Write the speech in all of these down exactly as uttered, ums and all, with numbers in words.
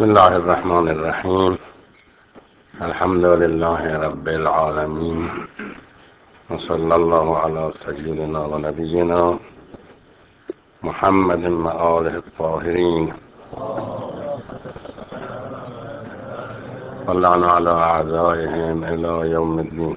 بسم الله الرحمن الرحیم. الحمد لله رب العالمین و صلی الله علی سیدنا و نبینا محمد و آله الطاهرین و لعن علی اعدائهم الی یوم الدین.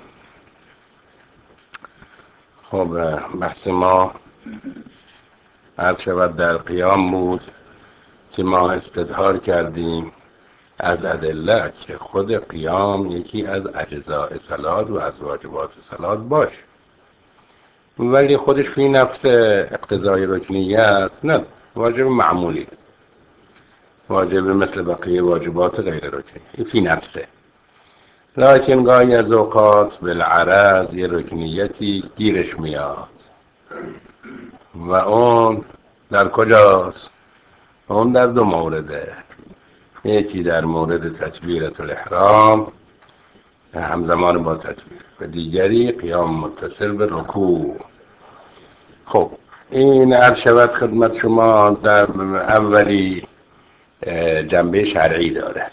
خب بحث ما عرض شود در قیام بود که ما استظهار کردیم از ادله که خود قیام یکی از اجزاء صلات و از واجبات صلات باش، ولی خودش فی نفس اقتضای رکنیت نه واجب معمولی، واجب مثل بقیه واجبات غیر رکنی فی نفسه، لکن گاهی از اوقات بالعرض یه رکنیتی گیرش میاد و اون در کجاست؟ اون در دو مورده، یکی در مورد تکبیرة الاحرام همزمان با تکبیر و دیگری قیام متصل به رکوع. خب این عرض شود خدمت شما در اولی جنبه شرعی داره،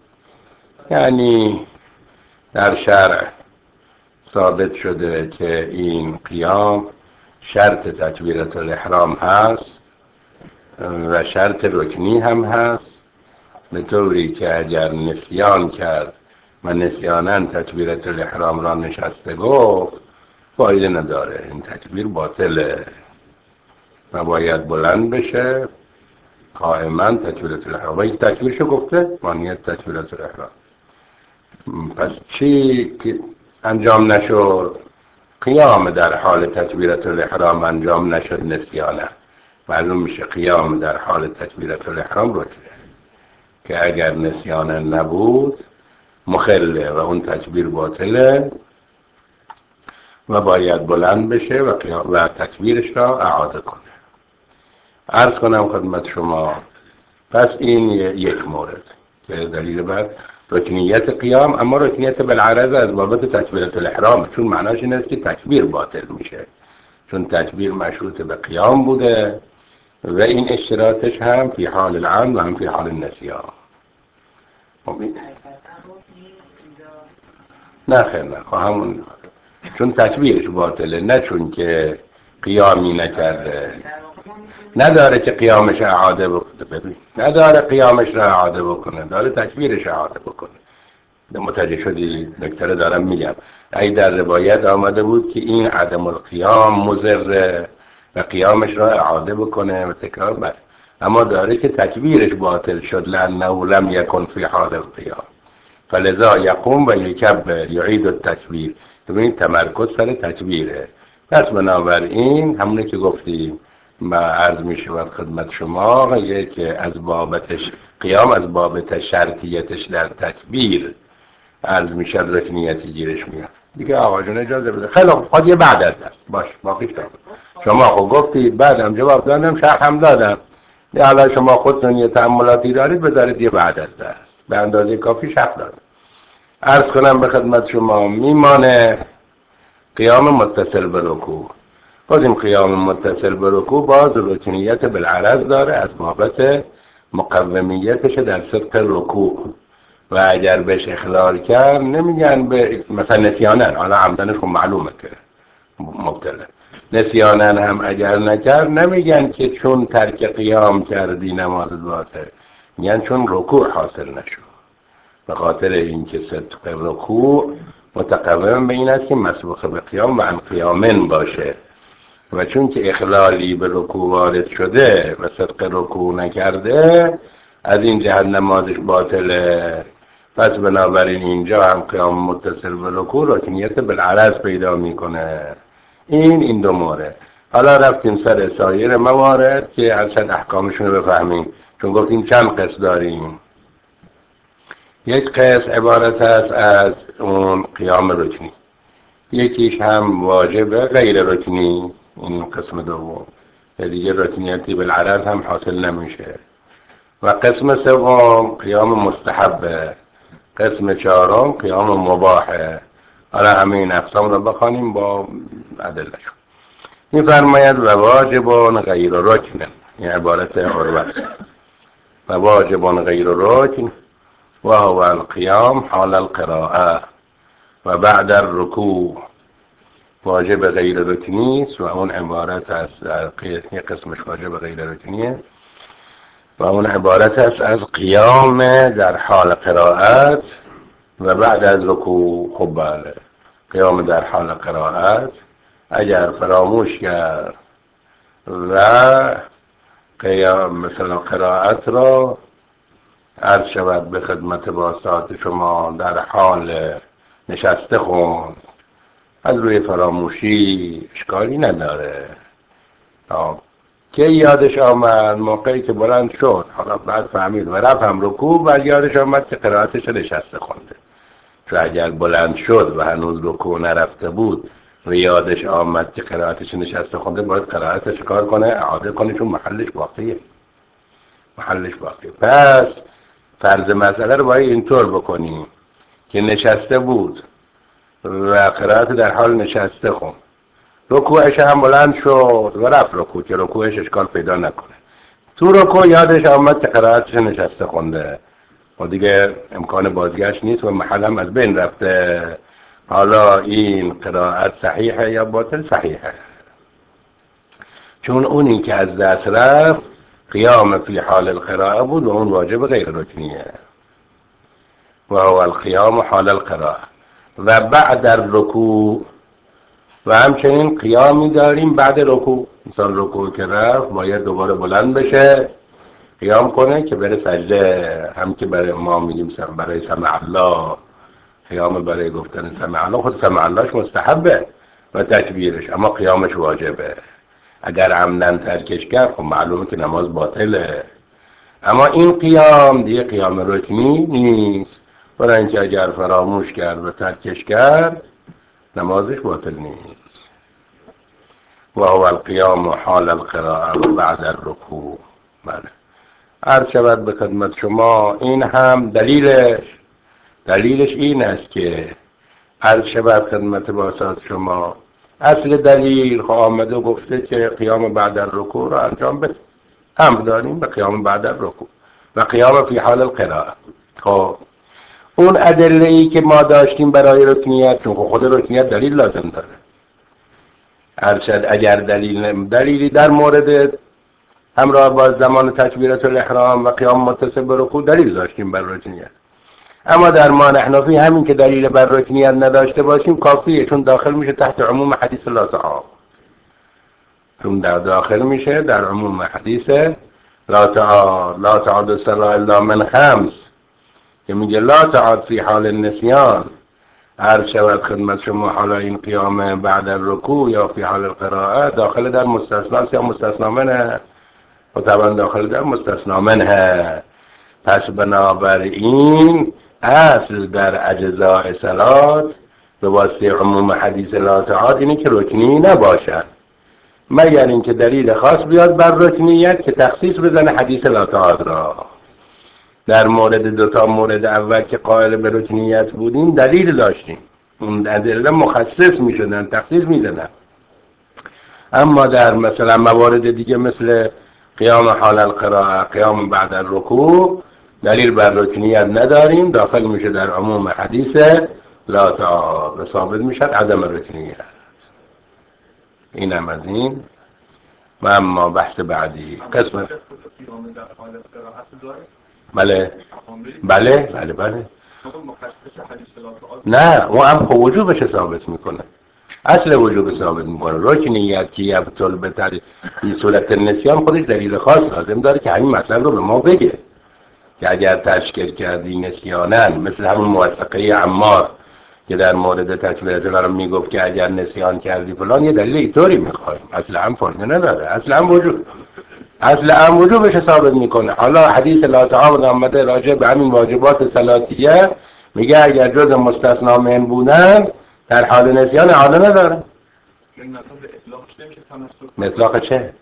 یعنی در شرع ثابت شده که این قیام شرط تکبیرة الاحرام هست و شرط رکنی هم هست، به طوری که اگر نسیان کرد و نسیاناً تکبیرة الاحرام را نشسته گفت فایده نداره، این تکبیر باطله و باید بلند بشه قائما تکبیرة الاحرام. این تکبیرشو گفته مانیت تکبیرة الاحرام، پس چی که انجام نشد؟ قیام در حال تکبیرة الاحرام انجام نشد نسیانه، معلوم میشه قیام در حال تکبیرة الاحرام رکنه که اگر نسیانه نبود مخله و اون تکبیر باطله و باید بلند بشه و, و تکبیرش را اعاده کنه. عرض کنم خدمت شما پس این یک مورد که دلیل بر رکنیت قیام، اما رکنیت بالعرض از بابت تکبیرة الاحرام، چون معناش این است که تکبیر باطل میشه، چون تکبیر مشروط به قیام بوده و این اشتراطش هم فی حال العمد و هم فی حال النسیان. نه خیر نه همون چون تکبیرش باطله، نه چون که قیامی نکرده، نداره که قیامش اعاده بکنه، ببین نداره قیامش را اعاده بکنه، داره تکبیرش اعاده بکنه. متوجه شدی دکتر؟ دارم میگم ای در روایت آمده بود که این عدم القیام مضر و قیامش را اعاده بکنه و تکرار بر، اما داره که تکبیرش باطل شد لانه لم یکن فی حال القیام فلذا یقوم و یکبر یعید التکبیر. ببینید تمرکز سر تکبیره. پس بنابراین همونه که گفتیم ما عرض می شود خدمت شما که از بابتش قیام از بابت شرطیتش در تکبیر عرض می شد رکنیتی گیرش میاد دیگه. آقا جون اجازه بده. خیلی خوب یه بعد از دست باش باقیش دارم. شما خب گفتید بعدم جواب دادم شرح هم دادم، حالا شما خودتون یه تأملاتی دارید بذارید یه بعد از دست به اندازه کافی شرح دادم. عرض کنم به خدمت شما میمانه قیام متصل به رکوع. بازیم قیام متصل به رکوع باز رکنیت بالعرض داره از بابت مقومیتش در صدق رکوع و اگر بهش اخلال کرد نمیگن به مثلا نسیانن، حالا عمدنش خب معلومه که مبتله، نسیانن هم اگر نکرد نمیگن که چون ترک قیام کردی نماز باطل، میگن چون رکوع حاصل نشد. به خاطر اینکه صدق رکوع متقوم به این است که مسبوق به قیام و عن قیامن باشه و چون که اخلالی به رکوع وارد شده و صدق رکوع نکرده از این جهت نمازش باطله. پس بنابراین اینجا هم قیام متصل به رکوع رکنیت بالعرض پیدا میکنه. این این دو مورد. حالا رفتیم سر سایر موارد که اصلا احکامشون رو بفهمیم، چون گفتیم چند قسم داریم. یک قسم عبارت است از اون قیام رکنی، یکیش هم واجب غیر رکنی، این قسم دوم، دیگه رکنیتی بالعرض هم حاصل نمیشه. و قسم سوم قیام مستحبه، قسم چهارم قیام مباحه. حالا همه این اقسام رو بخوانیم با ادله‌شون. می‌فرماید و واجب غیر رکن، این عبارت عروت. و واجب غیر رکن و هو القیام حال القراءه و بعد الرکوع. واجب غیر رکنی است و اون عبارت است، یه قسمش واجب غیر رکنیه و اون عبارت است از قیام در حال قرائت و بعد از رکوع. خب بله، قیام در حال قرائت اگر فراموش کرد و قیام مثلا قرائت را عرض شود به خدمت باسط شما در حال نشسته خوند، از روی فراموشی اشکالی نداره. که یادش آمد موقعی که بلند شد، حالا بعد فهمید و رفت هم رکوع، و یادش آمد که قرائتش نشسته خونده. چون اگر بلند شد و هنوز رکوع نرفته بود و یادش آمد که قرائتش نشسته خونده، باید قرائتش کار کنه، اعاده کنه، چون محلش باقیه. محلش باقیه. پس فرض مسئله رو باید اینطور بکنیم که نشسته بود و قرائت در حال نشسته خون، رکوعش هم بلند شد و رفت رکوع که رکوعش اشکال پیدا نکنه. تو رکوع یادش آمد که قرائتش نشسته خونده و دیگه امکان بازگشت نیست و محل هم از بین رفته. حالا این قرائت صحیحه یا باطل؟ صحیحه، چون اونی که از دست رفت قیام فی حال القراءه بود و اون واجب غیر رکنیه و هو القیام حال القراءه و بعد الرکوع. و همچنین قیامی داریم بعد رکوع. مثلا رکوع که رفت باید دوباره بلند بشه، قیام کنه که بره سجده. هم که برای ما میگیم برای سمع الله، قیام برای گفتن سمع الله، خود سمع اللهش مستحبه و تکبیرش، اما قیامش واجبه. اگر عمدن ترکش کرد خب معلومه که نماز باطله. اما این قیام دیگه قیام رکنی نیست، برای اینکه اگر فراموش کرد و ترکش کرد نمازش باطل نیست. و هو القیام حال القراءه و بعد الرکوع. بله، عرض شود به خدمت شما این هم دلیلش دلیلش این است که عرض شود خدمت باسط شما اصل دلیل خب آمده و گفته که قیام بعد الرکوع را انجام بده. امر داریم به قیام بعد الرکوع و قیام فی حال القراءه. خب اون ادله ای که ما داشتیم برای رکنیت، چون خود رکنیت دلیل لازم داره، ارشد اگر دلیل دلیلی در مورد همراه با زمان تکبیرت الاحرام و قیام متصل به رکوع دلیل داشتیم بر رکنیت. اما در ما حنفی همین که دلیل بر رکنیت نداشته باشیم کافیه، چون داخل میشه تحت عموم حدیث لا تعاد، چون در داخل میشه در عموم حدیث لا تعاد. لا تعاد الصلاة الا من خمس که میگه لا تعاد فی حال النسیان. عرض شود خدمت شما حالا این قیام بعد الرکوع یا فی حال القراءه داخل در مستثنا یا مستثنا منه و طبعا داخل در مستثنا منه. پس بنابراین اصل در اجزاء صلات به واسطه عموم حدیث لا تعاد اینه که رکنی نباشد، مگر اینکه دلیل خاص بیاد بر رکنیت که تخصیص بزنه حدیث لا تعاد را. در مورد دوتا مورد اول که قائل به رکنیت بودیم دلیل داشتیم، اون ادله مخصص می شدن، تخصیص می دادن. اما در مثلا موارد دیگه مثل قیام حال القراءه، قیام بعد الرکوع، دلیل بر رکنیت نداریم، داخل میشه در عموم حدیث لا تعاد و ثابت میشد عدم رکنیت. این هم از این. و اما بحث بعدی قسمت بله بله بله بله نه، اون هم خب وجوبش ثابت میکنه، اصل وجوب ثابت میکنه. رکنیت که یبطل به این صورت نسیان خودش دلیل خاص لازم داره که همین مطلب رو به ما بگه که اگر تشکیل کردی نسیانن، مثل همون موثقه عمار که در مورد تکبیرت الاحرام میگفت که اگر نسیان کردی فلان، یه دلیل اینطوری میخوایم. اصل هم فایده نداره، اصل هم وجود اصل هم وجوبش ثابت میکنه. حالا حدیث لا تعاد آمده راجع به همین واجبات صلاتیه، میگه اگر جز مستثنا من بودن در حال نسیان اعاده نداره. اطلاق چه؟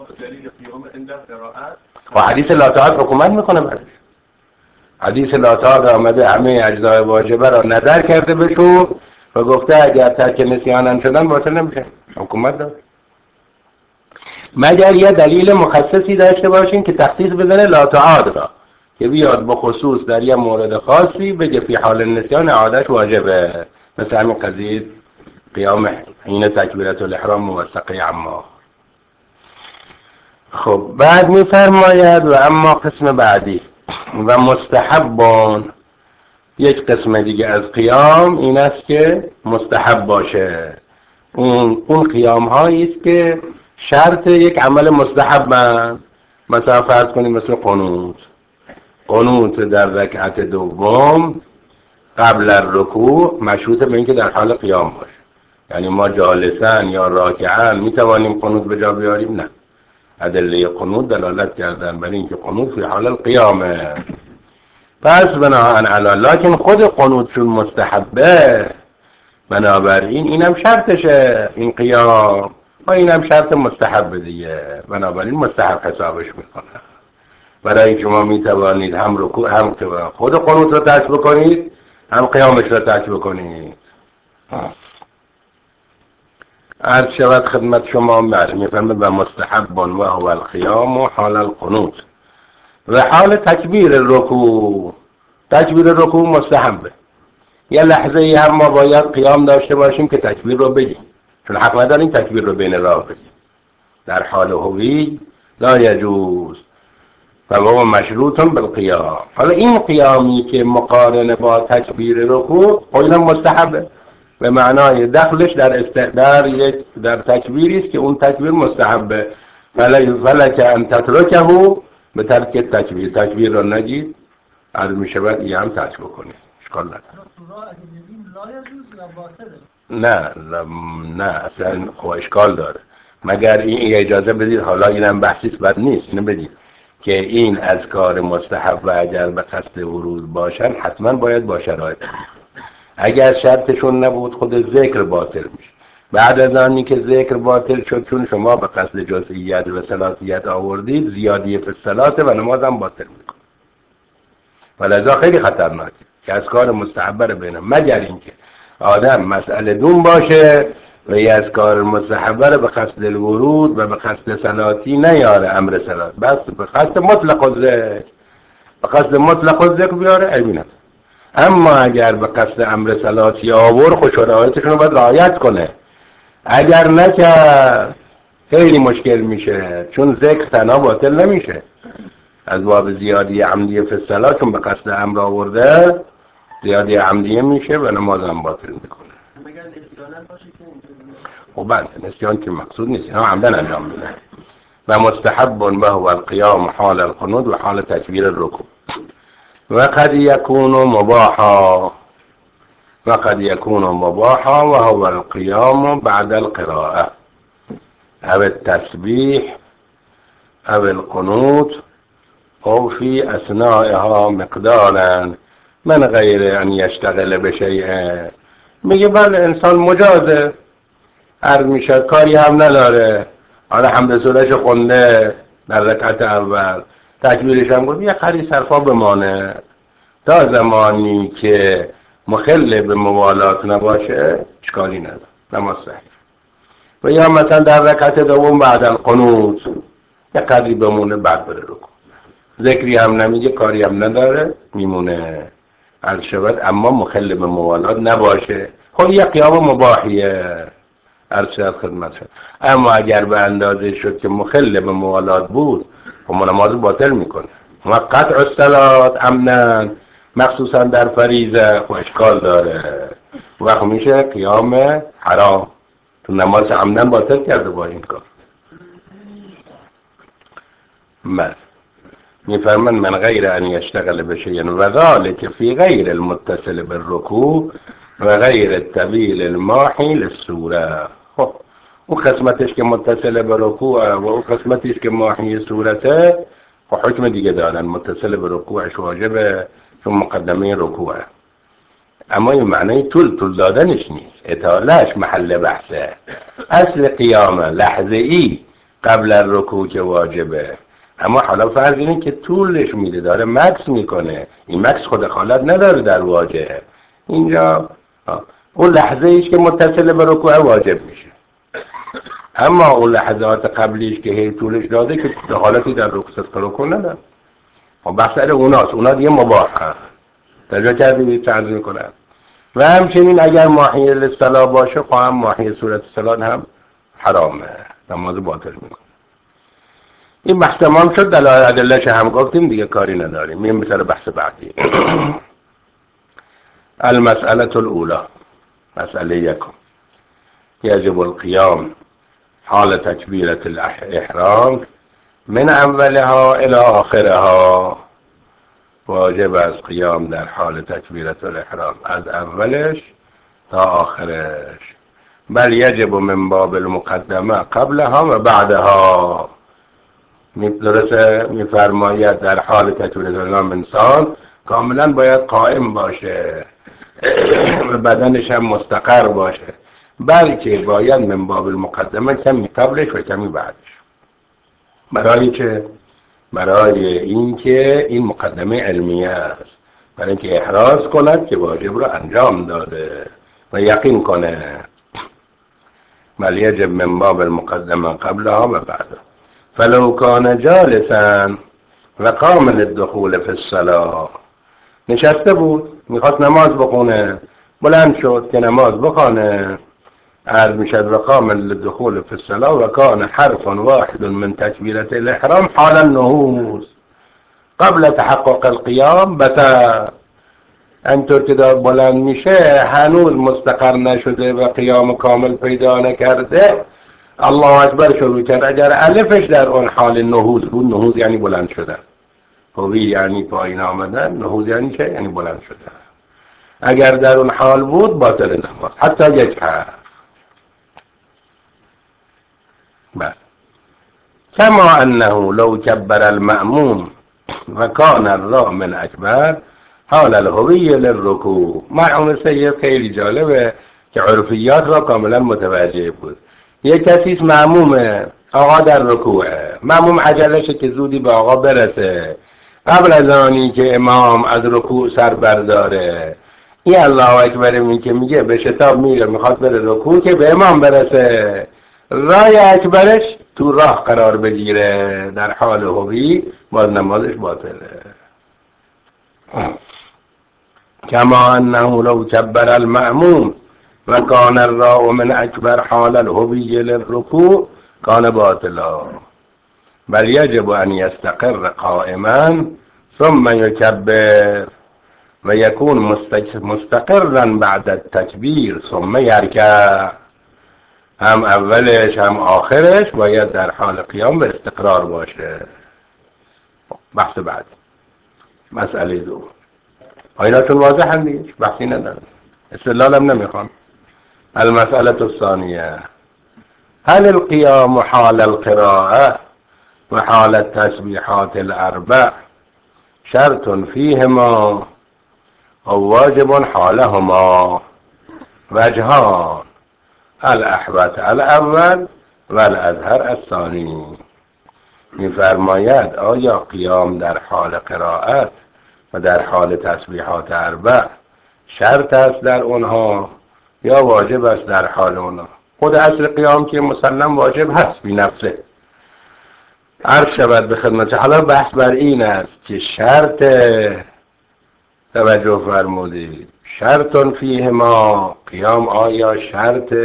و حدیث لا تعاد حکومت میکنه برش. حدیث لا تعاد آمده همه اجزای واجبه را نظر کرده بشو و گفته اگر ترک نسیانن شدن باطل نمیشه، حکومت داره. مگر یه دلیل مخصصی داشته باشین که تخصیص بزنه لا تعاد را، که بیاد به خصوص در یه مورد خاصی بگه فی حال نسیان عادش واجبه، مثل همین قضیه قیام حین تکبیرت الاحرام موثقه عما. خب بعد میفرماید و اما قسم بعدی و مستحبان، یک قسم دیگه از قیام این است که مستحب باشه. اون اون قیام هایی است که شرط یک عمل مستحبن. مثلا فرض کنیم مثل قنوت قنوت در رکعت دوم قبل الرکوع مشروط به اینکه در حال قیام باشه. یعنی ما جالسن یا راکعن میتوانیم قنوت به جا بیاریم؟ نه. ادله قنوت دلالت کردن بر اینکه قنوت فی حال القیامه. پس بناهن علی، لکن خود قنوت چون مستحبه، بنابراین اینم شرطشه این قیام و اینم شرط مستحب دیگه، بنابراین مستحب حسابش میکنه. برای شما میتوانید هم رکوع هم خود قنوت رو ترک بکنید، هم قیامش رو ترک بکنید. عرض شود خدمت شما میفرماید و مستحب و هو القیام و حال القنوت و حال تکبیر رکوع. تکبیر رکوع مستحبه. یه لحظه ای هم ما باید قیام داشته باشیم که تکبیر رو بگیم، چون حق نداریم تکبیر رو بین راه بگیم. در حال هوی لا یجوز فهو مشروط بالقیام. حالا این قیامی که مقارن با تکبیر رکوع اینم مستحبه، به معنای دخلش در استقدار یک در تکبیری است که اون تکبیر مستحبه. فلک ان تترکه به ترک تکبیر، تکبیر را نگید، عرض می شود این هم ترک بکنید، اشکال نداره. نه نه اصلا خب اشکال داره، مگر این اجازه بدید. حالا اینم بحثیست بد نیست، اینو بدید که این از کار مستحب و اگر به قصد ورود باشن حتما باید با شرایط. اگر شرطشون نبود خود ذکر باطل میشه. بعد از آنی که ذکر باطل شد چون شما به قصد جزئیات و ثلاثیت آوردید، زیادی فی الصلاة و نمازم باطل میکنه. ولذا خیلی خطرناکه که از کار مستحب رو بینم، مگر اینکه آدم مسئله دون باشه و یه از کار مستحب رو به قصد الورود و به قصد صلاتی نیاره امر صلات، بس به قصد مطلق الذکر به قصد مطلق الذکر بیاره عیبینه. اما اگر به قصد امر صلاتی آور خود شرایطشون رو باید رعایت کنه. اگر نکرد خیلی مشکل میشه، چون ذکر تنها باطل نمیشه، از باب زیادی عمدیه فی الصلاة چون به قصد امر آورده زیادی عمدیه میشه و نماز هم باطل میکنه. مگر نسیانت باشه که خب بله نسیان که مقصود نیست، اینا عمدن انجام میده. و مستحب و هو القیام حال القنوت و حال تکبیر الرکوع و قد یکون مباحا و قد یکون مباحا و هو القیام بعد القراءه او التسبیح او القنوت او فی اثنائها مقدارا من غیر ان یشتغل بشیء. میگه بله انسان مجازه، عرض میشه کاری هم نداره، حالا حمد سورهش خونده در رکعت اول تکبیرش هم گفت یه خری سرفا بمانه تا زمانی که مخل به موالات نباشه اشکالی نداره، نماز صحیح. و یا مثلا در رکعت دوم بعد القنوت یه قدری بمونه بعد بره رکوع، ذکری هم نمیگه کاری هم نداره میمونه، عرض شود اما مخل به موالات نباشه. خب یه قیام مباحیه، عرض شود خدمت شد. اما اگر به اندازه شد که مخل به موالات بود خب نماز باطل میکنه. و قطع الصلاة عمدن مخصوصا در فریضه خب اشکال داره، وقت میشه قیام حرام، تو نماز عمدن باطل کرده با این کار. من میفرمان من غیر ان یشتغل بشیء و ذلك فی غیر المتصل بالرکوع و غیر الطویل الماحی للسوره. خب اون قسمتش که متصل به رکوع و اون قسمتش که ماحی صورته خب حکم دیگه دارن، متصل به رکوعش واجبه چون مقدمه رکوعه، اما این معنی طول طول دادنش نیست، اطالهش محل بحثه. اصل قیامه لحظه ای قبل الرکوع که واجبه، اما حالا فرض اینه که طولش میده، داره مکس میکنه، این مکس خود خالت نداره در واجب. اینجا اون لحظه ایش که متصل به رکوع واجب میشه. اما اون لحظات قبلیش که هی طولش داده که حالتی در رکوع رکوع نداره. خب بحث اوناست، اونا دیگه مباح هست. توجه کردید چه عرض میکنم. و همچنین اگر ماهی للصلاة باشه خواهم ماهی صورت صلاة هم حرامه، نماز باطل میکنه. این بحث تمام شد، دلایل ادله‌اش هم گفتیم دیگه، کاری نداریم. میریم به سر بحث بعدی. المسألة الأولى، مسئله یکم، یجب القیام حال تکبیرة الاحرام من اولها الى آخرها. واجب از قیام در حال تکبیرة الاحرام از اولش تا آخرش. بل یجب من باب المقدمه قبلها و بعدها. درسته میفرماید در حال تکبیرة الاحرام انسان کاملا باید قائم باشه و بدنش هم مستقر باشه، بلکه باید من باب المقدمه کمی قبلش و کمی بعدش. برای چه؟ برای اینکه این مقدمه علمیه است، برای اینکه احراز کند که واجب رو انجام داده و یقین کنه. بل یجب من باب المقدمه قبلها و بعدها. فلو کان جالسا و قام للدخول فی الصلاة، نشسته بود میخواست نماز بخونه، بلند شد که نماز بخونه، عرض میشد و قام للدخول فی الصلاة و کان حرف واحد من تکبیرة الاحرام حال النهوض قبل تحقق القیام. بتا انطور که دار بلند میشه هنوز مستقر نشده و قیام کامل پیدا نکرده، الله اکبر شروع کرد. اگر الفش در اون حال نهوض بود، نهوض یعنی بلند شدن، هوی یعنی پایین آمدن، نهوض یعنی چه؟ یعنی بلند شدن. اگر در اون حال بود باطل نماز حتی یک حرف. بس كما انه لو كبر المأموم وكان الرامن اکبر حال الهوی للرکوع. مرحوم سید خیلی جالبه که عرفیات را کاملا متوجه بود. یک کسی معمومه، آقا در رکوعه، معموم عجلشه که زودی به آقا برسه، قبل از آنی که امام از رکوع سر برداره، این الله اکبر می که میگه به شتاب میره میخواد بره رکوع که به امام برسه، رای اکبرش تو راه قرار بگیره در حال هوی، باز نمازش باطله. كما انه لو كبر المأموم وكان الراء اکبر حال الهوی للركوع كان باطلا. بل يجب ان يستقر قائما ثم يكبر ويكون مستقرا بعد التكبير ثم يركع. هم اولش هم آخرش باید در حال قیام به استقرار باشه. بحث بعد، مسئله دو. آیناتون واضح هم دیگه، بحثی ندارم، استدلال هم نمیخوام. المسألة الثانية، هل القيام حال القراءة وحال التسبيحات الأربع شرط فيهما أو واجب حالهما؟ وجهان، الاحوط الاول و الازهر الثانی. می‌فرماید آیا قیام در حال قرائت و در حال تسبیحات اربع شرط است در اونها یا واجب است در حال اونها؟ خود اصل قیام که مسلم واجب هست بی نفسه. عرض شود به خدمت، حالا بحث بر این است که شرط، توجه فرمودید، شرط فیهما، قیام آیا شرط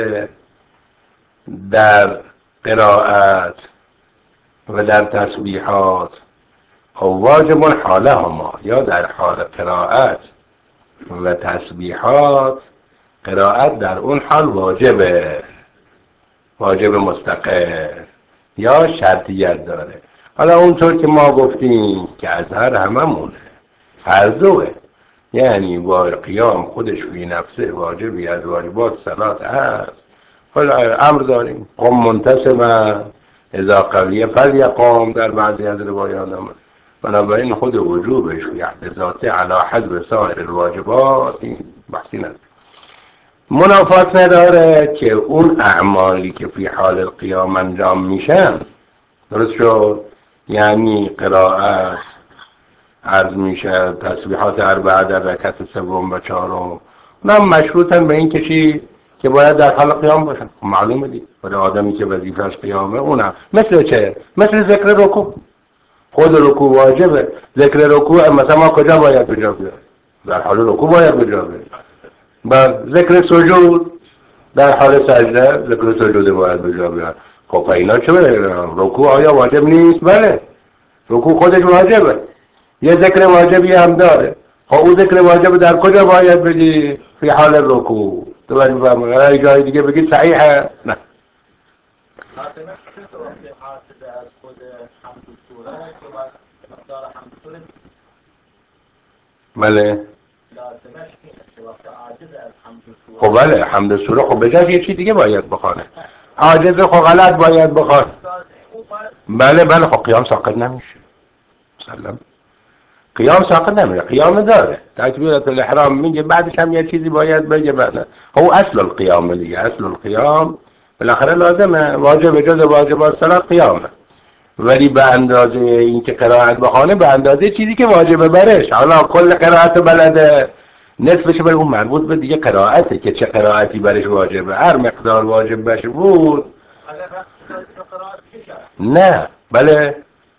در قرائت و در تسبیحات او واجب حالهما، یا در حال قرائت و تسبیحات قرائت در اون حال واجبه، واجب مستقر یا شرطیت داره. حالا اونطور که ما گفتیم که ازهر هممونه، هر دوه، یعنی قیام خودش بی نفسه واجبی از واجبات صلات هست. حالا امر داریم قم منتصبا اذا قویه فلیقام، در بعضی از روایات هم بنابراین خود وجوبش یحت ذاته علی حسب سایر الواجبات بحثی نداره. منافات نداره که اون اعمالی که فی حال القیام انجام میشن، درست شد، یعنی قرائت عرض میشه، تسبیحات اربعه در رکعت سوم و چهارم، اونم مشروطن به این کشی که باید در حال قیام باشن. معلومه دیگه برای آدمی که وظیفه‌اش قیامه اونم مثل چه؟ مثل ذکر رکوع. خود رکوع واجبه. ذکر رکوع مثلا ما کجا باید به جا بیاریم؟ در حال رکوع باید به جا بیاریم. بعد ذکر سجود در حال سجده ذکر سجود باید به جا بیاریم. خب اینا چه؟ رکوع آیا واجب نیست؟ بله. رکوع خودش واجبه. یه ذکر واجبی هم داره. خب اون ذکر واجب در کجا باید بگی؟ فی حال رکوع. تو باید بفرمایید جای دیگه بگید صحیحه؟ نه. بله. خب بله حمد سوره خب بجاز یه چی دیگه باید بخونه. عاجز خب غلط باید بخونه. بله بله خب قیام ساقط نمیشه. سلام. قیام ساقط نمیشه. قیام داره. تکبیرات الاحرام میگه بعدش هم یه چیزی باید بگه بعد. هو اصل القیام دیگه. اصل القیام بالاخره لازمه. واجب جز واجبات صلات قیامه. ولی به اندازه این که قرائت بخونه به اندازه چیزی که واجبه برش. حالا کل قرائت بلده نصفش به اون مربوط به دیگه قرائته که چه قرائتی برش واجبه. هر مقدار واجب بشه بود. نه بله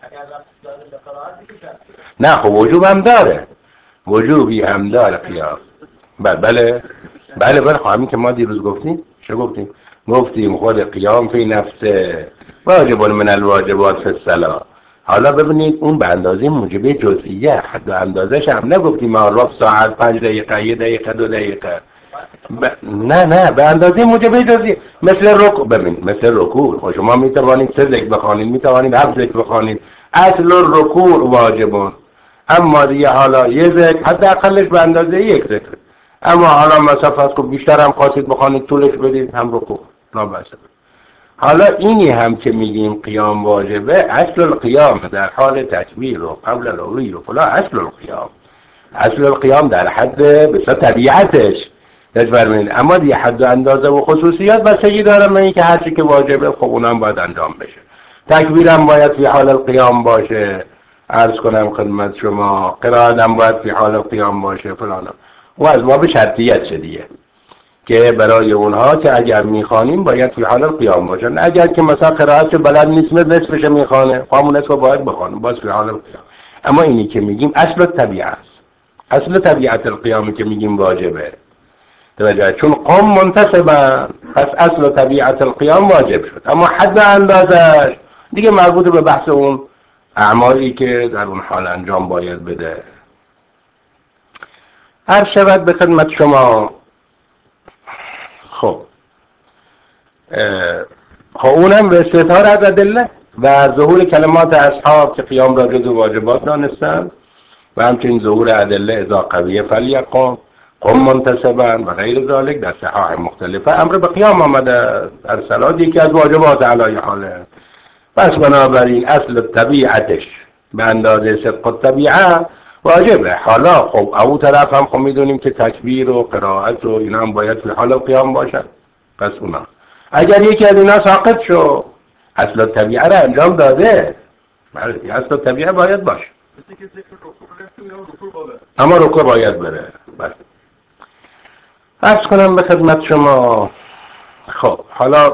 نه خب وجوب هم داره. وجوبی هم داره قیام. بله بله بله بله همین که ما دیروز گفتیم. چه گفتیم؟ گفتیم خود قیام فی نفسه واجب من الواجبات فی الصلاة. حالا ببینید اون به اندازه موجبه جزئیه. حد و اندازش هم نگفتیم ما ربع ساعت پنج دقیقه یک دقیقه دو دقیقه ب... نه نه به اندازه موجبه جزئیه. مثل رکوع ببین مثل رکوع خب شما می توانید سه ذکر بخوانید، می توانید هفت ذکر بخوانید. اصل رکوع واجبون. اما دیگه حالا یه ذکر حداقلش به اندازه یک ذکر. اما حالا مسافت کو بیشتر هم خواستید بخوانید طولش بدید هم رکوع نابسه. حالا اینی هم که میگیم قیام واجبه اصل القیام در حال تکبیر و قبل الرکوع و فلا اصل القیام. اصل القیام در حد بسیار طبیعتش نجبرمین. اما دیگه حد و اندازه و خصوصیات بستگی داره من این که هرچی که واجبه خب اونم باید انجام بشه. تکبیرم باید فی حال القیام باشه. عرض کنم خدمت شما قرائتم باید فی حال القیام باشه فلانم. و از باب شرطیت چه دیگه که برای اونها که اگر میخوانیم باید فی حال القیام باشن. اگر که مثلا قرائت بلد نیست نصفش میخوانه همون نصف باید بخوانه باز فی حال القیام. اما اینی که میگیم اصل طبیعت اصل طبیعت القیامی که میگیم واجبه. توجه چون قم منتسبن پس اصل طبیعت القیام واجب شد. اما حد اندازش دیگه مربوط به بحث اون اعمالی که در اون حال انجام باید بده. هر شود به خدمت شما. خب خب اونم به استظهار از ادله و ظهور کلمات اصحاب که قیام را جز واجبات دانستند و همچنین ظهور ادله اذا قویه فلیقم قم منتسبا و غیر ذالک در صحاح مختلفه امر به قیام آمده در صلات یکی از واجبات علی حاله. پس بنابراین اصل طبیعتش به اندازه صدق الطبیعه واجبه. حالا خب او طرف هم خب میدونیم که تکبیر و قرائت و اینا هم باید فی حال قیام باشن. پس اونا اگر یکی از اینا ساقط شو اصل طبیعه را انجام داده بله اصل طبیعه باید باشه. اما رکوع باید بره. بله عرض کنم به خدمت شما. خب حالا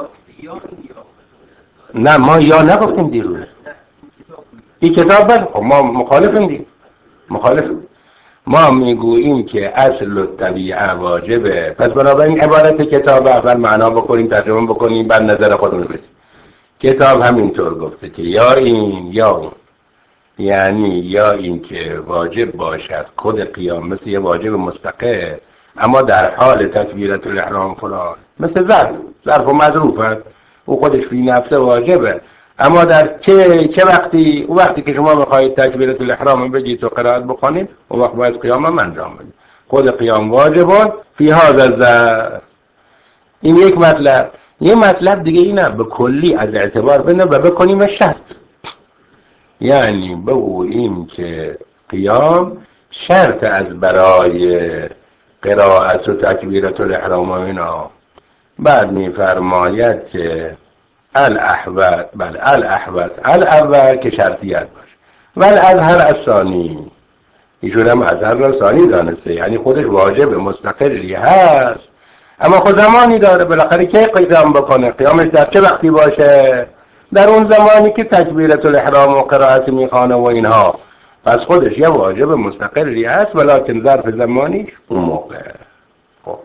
نه ما یا نگفتیم دیروز این کتاب بله خب ما مخالفیم دیگه مخالفیم. ما میگوییم که اصل طبیعه واجبه. پس بنابراین عبارت کتاب اول معنا بکنیم ترجمه بکنیم بعد نظر خودمون بدیم. کتاب همینطور گفته که یا این یا اون. یعنی یا این که واجب باشد خود قیام مثل یه واجب مستقل اما در حال تکبیرت الاحرام فلان مثل ظرف ظرف و مظروفت او خودش فی نفسه واجبه. اما در چه چه وقتی او وقتی که شما بخواید تکبیرت الاحرام بگید و قرائت بخونید اون وقت باید قیام هم انجام بدید. خود قیام واجبه فی هذا. این یک مطلب. یه مطلب دیگه اینه به کلی از اعتبار بنده و بکنیم شرط. یعنی بگوییم که قیام شرط از برای قرائت و تکبیرت الاحرام و اینا. بعد میفرماید که الاحوال بله الاحوال الاول که شرطیت باشه ولی اظهر الثانی ایشون هم اظهر الثانی دانسته یعنی خودش واجب مستقلی هست اما خود زمانی داره بالاخره که قیام بکنه. قیامش در چه وقتی باشه؟ در اون زمانی که تکبیرت الاحرام و قرائت میخوانه و اینها. پس خودش یه واجب مستقلی هست، ولیکن ظرف زمانیش اون موقع. خب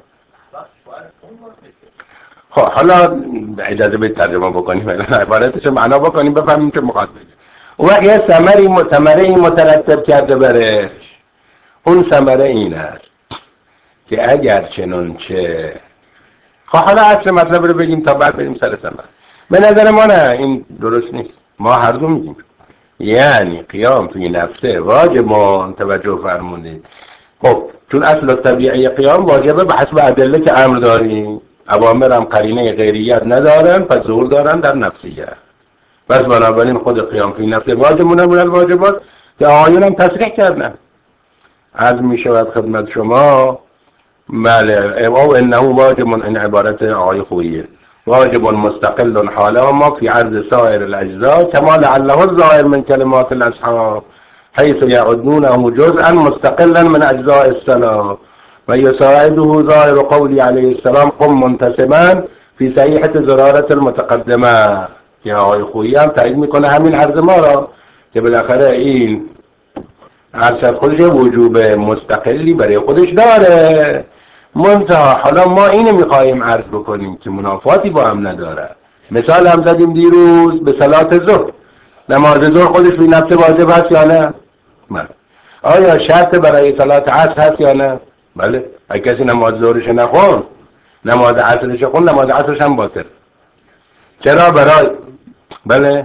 خب حالا اجازه بدید ترجمه بکنیم، عبارتش معنا بکنیم بفهمیم که مخاطب. اون وقت یه ثمری ثمره ای مترتب کرده برش. اون ثمره این است که اگر چنانچه، خب حالا اصل مطلب رو بگیم تا بعد بریم سر ثمره. به نظر ما نه، این درست نیست. ما هر دو میگیم، یعنی قیام فی نفسه واجبان. توجه فرمودید. خب چون اصل طبیعی قیام واجبه به حسب ادله که امر داریم. اوامر هم قرینه غیریت ندارن، پس ظهور دارن در نفسیه. بس بنابراین خود قیام فی نفسه واجبونه من الواجبات که آیون هم تصریح کردن. از می شود خدمت شما بله او انه واجب، این عبارت آقای خوییه، واجب مستقل حالا ما في عرض سائر الاجزاء كما لعله الظاهر من كلمات الاصحاب حيث يعدونه جزءا مستقلا من اجزاء الصلاه و يساعده ظاهر قولی علیه السلام قم منتسبا في صحیحه زراره المتقدمه. که آقای خویی هم تایید میکنه همین عرض ما را که بالاخره این عرض خودش وجوب مستقلی برای خودش داره. منتها حالا ما اینو میخواییم عرض بکنیم که منافاتی با هم نداره. مثال هم زدیم دیروز به صلات ظهر. نماز ظهر خودش بی نفس واجب هست یا نه؟ بله. آیا شرط برای صلات عصر هست یا نه؟ بله. اگه کسی نماز ظهرش نخون نماز عصرش خون، نماز عصرش هم باطل. چرا؟ برای بله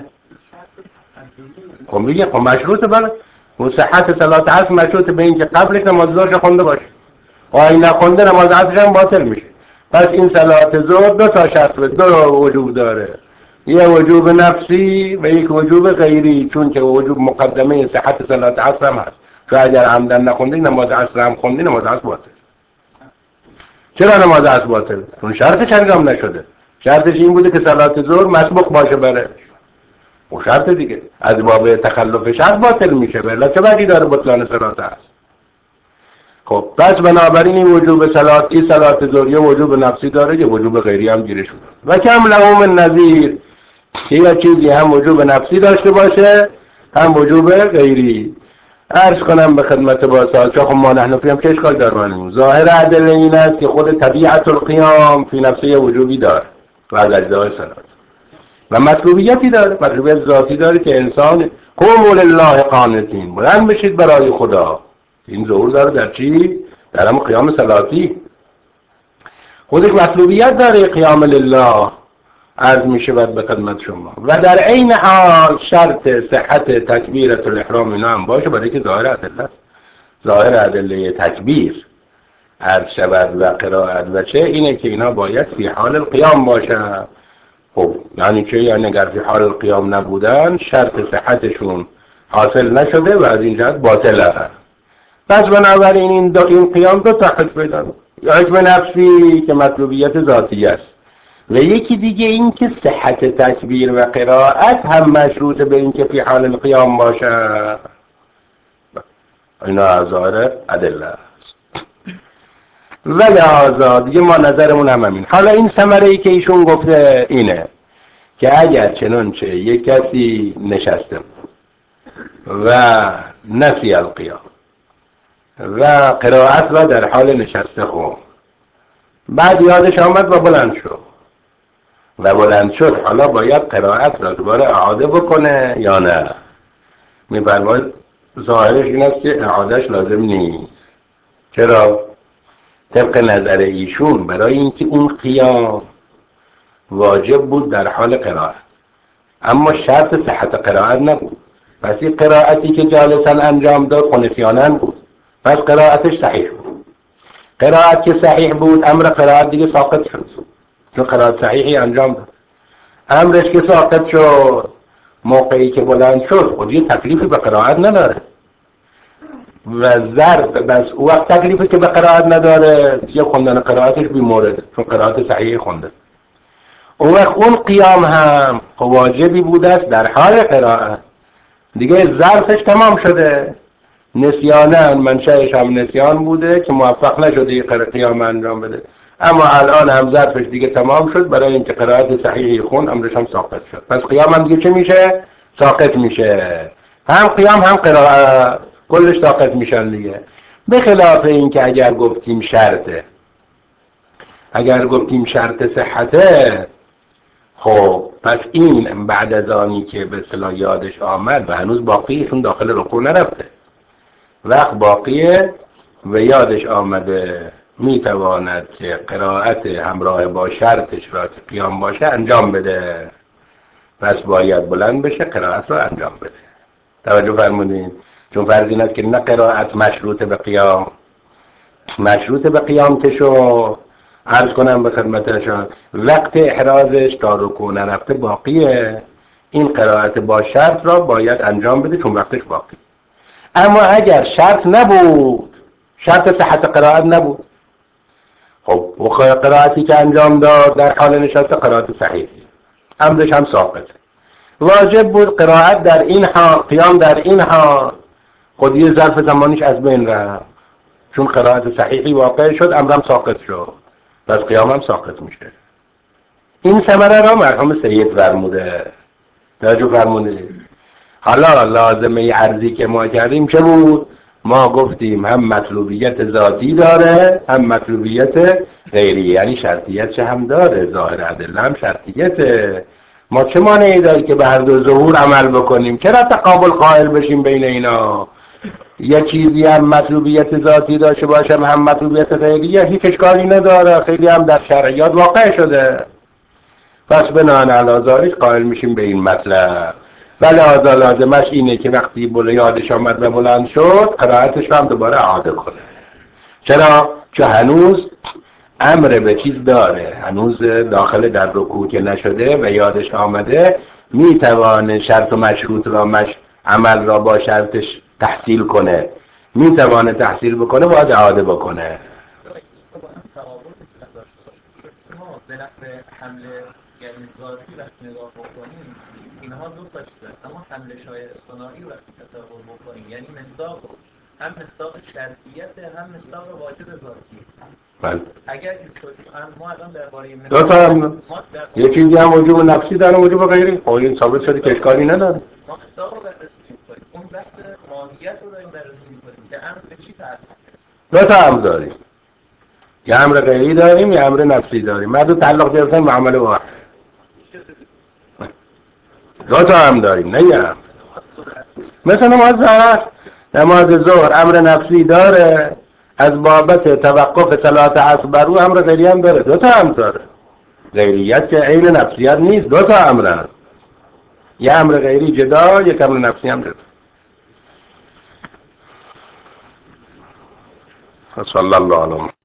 خب میگه خب مشروطه. بله و صحت صلات عصر مشروطه به این که قبلش نماز ظهرش خونده باشه و این نخونده نماز عصرش هم باطل میشه. پس این صلات ظهر دو تا شرط دو وجوب داره، یه وجوب نفسی و یک وجوب غیری، چون که وجوب مقدمه صحت صلات عصر هم هست. تو اگر عمدن نخوندی نماز عصر هم خوندی نماز عصر باطل. چرا نماز عصر باطل؟ چون شرطش انجام نشده. شرطش این بوده که صلات ظهر مسبوق باشه بره. و شرط دیگه از باب تخلف شرط باطل میشه. بله چه وجهی داره بطلان صلات عصر؟ خب پس بنابراین این وجوب صلات این صلات ظهر یه وجوب نفسی داره، یه وجوب غیری هم گیره شده. و کم لهم النظیر که یه چیزی هم وجوب نفسی داشته باشه هم وجوب غیری. عرض کنم به خدمت با سال چون خب ما نحن فیم که اشکال دارمانیم. ظاهر ادله این است که خود طبیعت القیام فی نفسه یه وجوبی داره و از اجزای صلات و مطلوبیتی داره، مطلوبیت ذاتی داره که انسان قوموا لله قانتین، بلند بشید برای خدا. این ظهور داره در چی؟ در هم قیام صلاتی. خودش مطلوبیت داره قیام لله. عرض می شود به خدمت شما و در عین حال شرط صحت تکبیرت الاحرام اینا هم باشه، برای که ظاهر ادله است. ظاهر ادله تکبیر عرض شود و قرائت و چه اینه که اینا باید فی حال القیام باشه. خب یعنی چه؟ یعنی اگر فی حال القیام نبودن شرط صحتشون حاصل نشده و از این جهت باطله. پس بنابراین این دو این قیام دو تا حکم داره، یا حکم نفسی که مطلوبیت ذاتی است و یکی دیگه این که صحت تکبیر و قرائت هم مشروط به این که فی حال القیام باشه. اینا از ظاهر ادله است. ولی آزاد دیگه ما نظرمون هم همین. حالا این ثمره ای که ایشون گفته اینه که اگر چنانچه یک کسی نشسته و نسی القیام و قرائت را در حال نشسته خون، بعد یادش آمد و بلند شد و بلند شد حالا باید قرائت را دوباره اعاده بکنه یا نه؟ می‌فرماید ظاهرش این است که اعادهش لازم نیست. چرا؟ طبق نظر ایشون برای اینکه اون قیام واجب بود در حال قرائت اما شرط صحت قرائت نبود. پس این قرائتی که جالسا انجام داد خنثیاناً بود، پس قرائتش صحیح بود. قرائت که صحیح بود امر قرائت دیگه ساقط شد چون قرائت صحیحی انجام داد. امرش که ساقط شد موقعی که بلند شد خود یه تکلیفی به قرائت نداره و ضرب بس او وقت تکلیفی که به قرائت نداره یه خوندن قرائتش بی مورد چون قرائت صحیحی خونده. اون وقت اون قیام هم واجبی بوده است در حال قرائت دیگه، ظرفش تمام شده. نسیانن منشأش هم نسیان بوده که موفق نشده این قیام انجام بده. اما الان هم ظرفش دیگه تمام شد، برای اینکه قرائت صحیحی خون امرش هم ساقط شد. پس قیام هم دیگه چه میشه؟ ساقط میشه. هم قیام هم قرائت کلش ساقط میشن دیگه. به خلاف اینکه اگر گفتیم شرطه، اگر گفتیم شرط صحته، خب پس این بعد از آنی که به اصطلاح یادش آمد و هنوز باقیشون داخل رکوع نرفته، وقت باقیه و یادش آمده، میتواند که قرائت همراه با شرطش را که قیام باشه انجام بده. پس باید بلند بشه قرائت را انجام بده. توجه فرمودین؟ چون فرض این است که نه قرائت مشروط به قیام، مشروط به قیام که شو عرض کنم به خدمتشان وقت احرازش تا رکوع نرفته باقیه، این قرائت با شرط را باید انجام بده چون وقتش باقی. اما اگر شرط نبود، شرط صحت قرائت نبود، خب و قرائتی که انجام داد در حال نشست قرائت صحیح، امرش هم ساقط. واجب بود قرائت در این حال، قیام در این حال، خود یه ظرف زمانیش از بین رفت، چون قرائت صحیحی واقع شد امرم ساقط شد، پس قیام هم ساقط میشه. این ثمره را مرحوم سید فرموده. توجه فرموده. حالا لازمه عرضی که ما کردیم چه بود؟ ما گفتیم هم مطلوبیت ذاتی داره هم مطلوبیت غیری، یعنی شرطیت هم داره، ظاهر ادله هم شرطیته. ما چه مانعی داره که به هر دو ظهور عمل بکنیم؟ چرا تقابل قائل بشیم بین اینا؟ یه چیزی هم مطلوبیت ذاتی داشته باشه هم مطلوبیت غیری، هیچ اشکالی نداره، خیلی هم در شرعیات واقع شده. پس بناهن علی ذالک قائل میشیم به این مطلب. ولی لازم لازمش اینه که وقتی بله یادش آمد و بلند شد قرائتش هم دوباره اعاده کنه. چرا؟ چون هنوز امر به چیز داره، هنوز داخل در رکوع که نشده و یادش آمده، میتوانه شرط و مشروط را مش... عمل را با شرطش تحصیل کنه، میتوانه تحصیل بکنه باید اعاده بکنه. یعنی ذاتی وقتی نگاه بکنیم اینها دو تا چیزه، اما حمله شای اصطناعی وقتی تصور بکنیم یعنی مصداق، هم مصداق شرطیت هم مصداق واجب ذاتی. بله. اگر این شد ما الان درباره دو تا هم یه چیزی هم وجوب نفسی داره وجوب غیری، خب این ثابت شده که اشکالی نداره. ما مصداق رو بررسی می‌کنیم، اون بحث ماهیت رو داریم بررسی می‌کنیم که امر به چی تعلق داره. دو تا هم داریم، یه امر غیری داریم یه امر نفسی داریم، ما دو تعلق گرفتن معامله واحد. دو تا هم داریم، نه یه. مثل نماز ظهر، نماز ظهر امر نفسی داره، از بابت توقف صلات عصر بر او امر غیری هم داره، دو تا هم داره. غیریت که عین نفسیت نیست، دو تا امر هست، یه امر غیری جدا یک امر نفسی هم جدا. صلی الله علیه